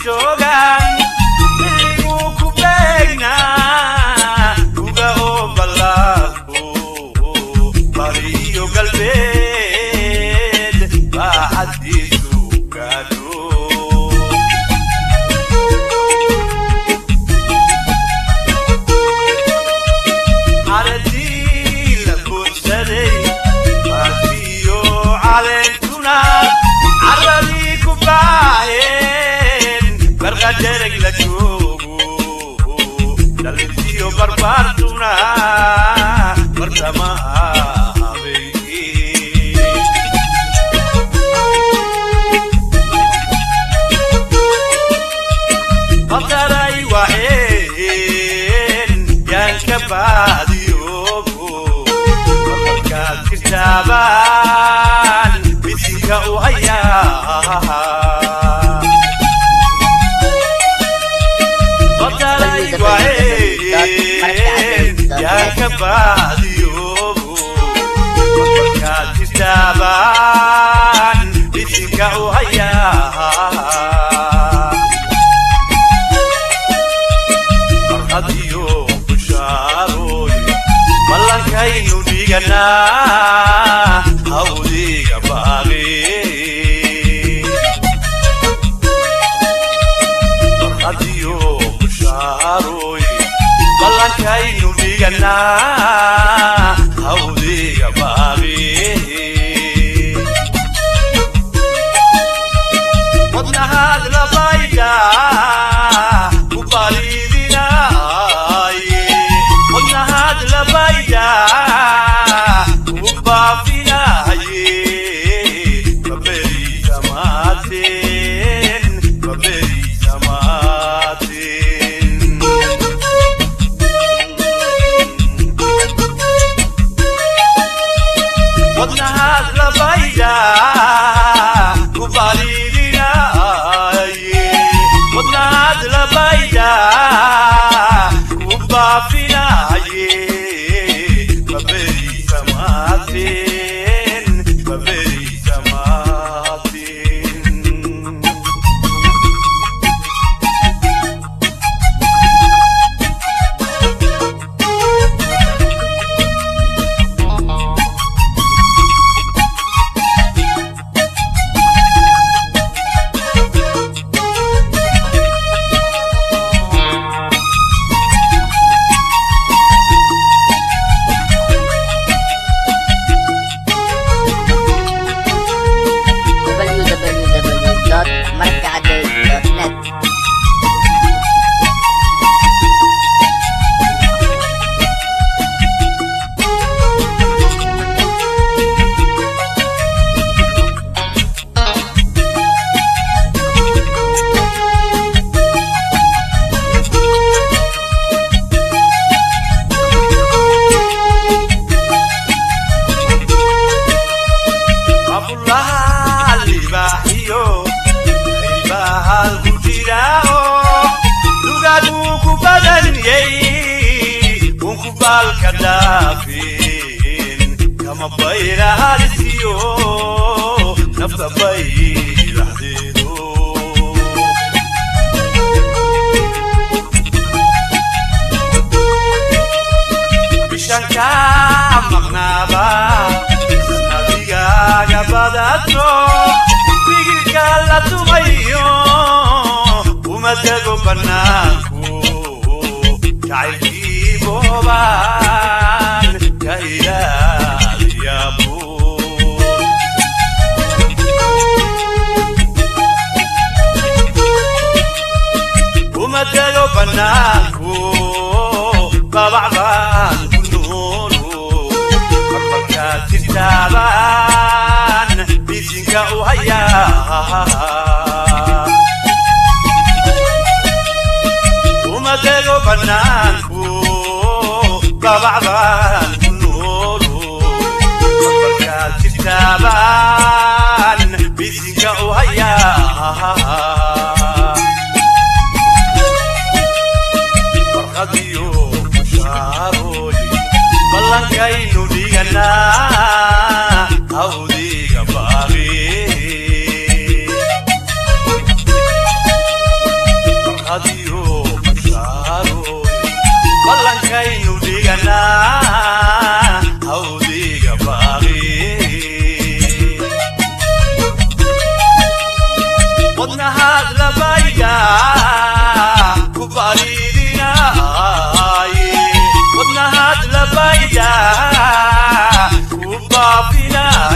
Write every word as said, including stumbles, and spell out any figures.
joogaan igu ku beegna uga oo ballaaho bariyo galbeed baaxadiisu gaadho caradii la buuxsaday baadiyo caleentuna caradii ku baaheen barqadereg la joogo dhalintiyo barbaartuna bartamaha habeenkii bataray waxeen yaan ka baadiyoogo babalkaad kitaabaan bisinka u hayaa bataray waxeen yaan ka baadiyoogo babalkaad kitaabaan bisinka u hayaa adiyo bushaaroy malankaynu dhiganaa hawdiga baaqi adiyo bushaaroy malankaynu dhiganaa hawdiga baaqi wadnahaad labayda kama bayra halisiyo nafta bayraxdeedo bishanka maqnaaba nadigaaga badato bigilka la tumayo uma tago banaanku jacaylkii boobaan ka ilaaliyaabo uma tago banaanku babacbaan ku noolo qabalkaad jirtaabaan bisinka u hayaa uma tago banaanku babacbaan ku noolo qabalkaad jirtaabaan bisinka u hayaa warqadiyo bushaaroy ballankaynu dhiganaa hawdiga baaqi لبايدا كبارينا ودنا هاد لبايدا كبابنا